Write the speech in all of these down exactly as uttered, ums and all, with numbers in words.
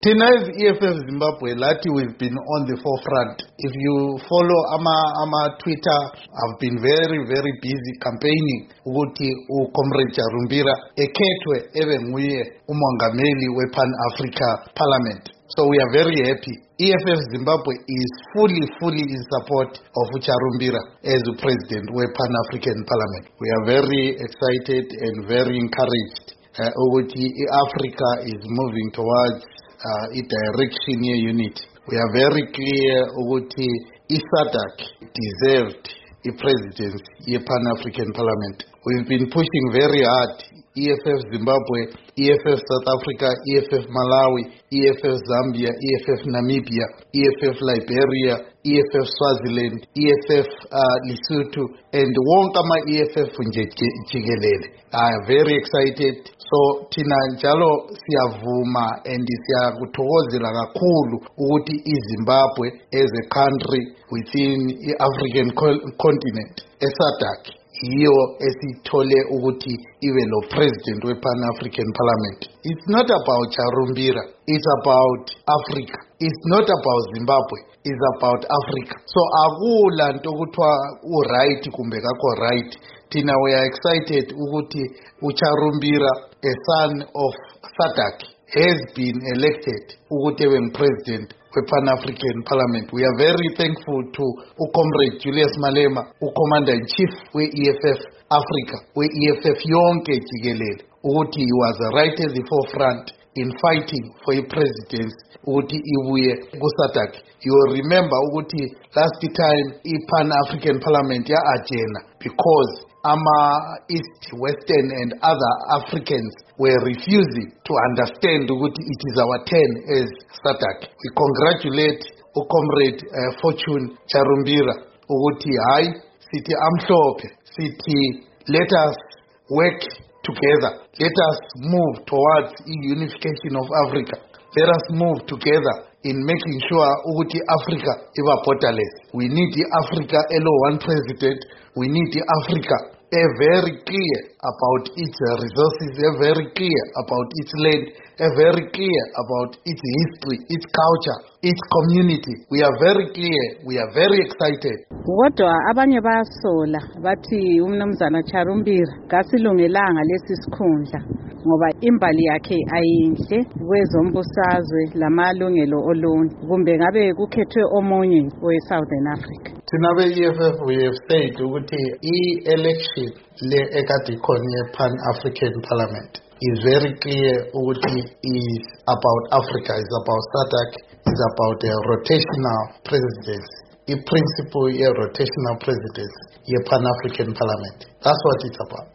Thina as E F F Zimbabwe lathi we've been on the forefront. If you follow ama ama Twitter, I've been very very busy campaigning ukuthi uComrade Charumbira ekhethwe ebe nguye umongameli wePan Africa Parliament. So we are very happy. E F F Zimbabwe is fully fully in support of Charumbira as the president wePan African Parliament. We are very excited and very encouraged ukuthi uh, Africa is moving towards Uh, a direction here unit. We are very clear ukuthi SADC deserved a presidency in Pan-African Parliament. We've been pushing very hard. E F F Zimbabwe, E F F South Africa, E F F Malawi, E F F Zambia, E F F Namibia, E F F Liberia, E F F Swaziland, E F F uh, Lesotho, and wonke ama E F F nje jikelele. I am very excited. So thina njalo siyavuma and siyakuthokozela kakhulu ukuthi iZimbabwe as a country within the African continent eSADC yiyo esithole ukuthi ibe lo president wePan African Parliament. It's not about Charumbira, it's about Africa. It's not about Zimbabwe, it's about Africa. So akula nto kuthiwa u right kumbe kakho right. Thina we are excited ukuthi uCharumbira, a son of SADC, has been elected ukuthi ebe president wePan African Parliament. We are very thankful to uComrade Julius Malema, uCommander in Chief we-E F F Africa, we-E F F yonke jikelele, ukuthi he was right at the forefront in fighting for a presidency ukuthi ibuye ku-SADC. You will remember ukuthi last time i-Pan African Parliament ya agenda because ama East, Western and other Africans were refusing to understand ukuthi it is our turn as SADC. We congratulate uComrade uh, Fortune Charumbira ukuthi hayi sithi amhlophe, sithi let us work together, let us move towards unification of Africa, let us move together in making sure ukuthi Africa iba borderless. We need Africa elo one president. We need Africa a very clear about its resources, a very clear about its land, a very clear about its history, its culture, its community. We are very clear, we are very excited. Kodwa abanye bayasola bathi umnumzana Charumbira kasilungelanga lesi sikhundla ngoba imbali yakhe ayinhle kwezombusazwe lamalungelo oluntu, kumbe ngabe kukhethwe omunye we-Southern Africa. Thina be-E F F we have said ukuthi i-election le ekade ikhona ye-Pan African Parliament is very clear ukuthi is about Africa, is about SADC, is about a rotational presidency. I-principle ye-rotational presidency ye-Pan African Parliament. That's what it's about.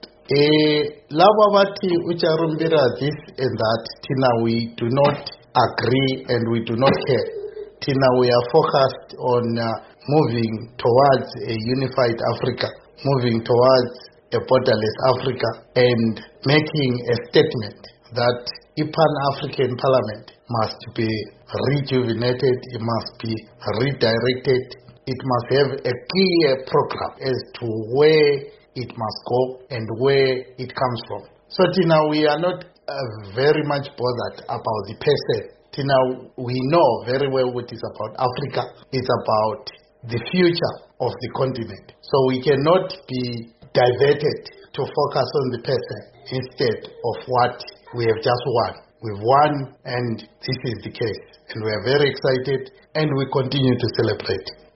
Eh, laba bathi uCharumbira this and that, Tina, we do not agree and we do not care. Tina, we are focused on uh, moving towards a unified Africa, moving towards a borderless Africa, and making a statement that the Pan-African Parliament must be rejuvenated, it must be redirected, it must have a clear program as to where it must go and where it comes from. So Tina, we are not uh, very much bothered about the person. Tina, we know very well what is about Africa. It's about the future of the continent. So we cannot be diverted to focus on the person instead of what we have just won. We've won and this is the case. And we are very excited and we continue to celebrate.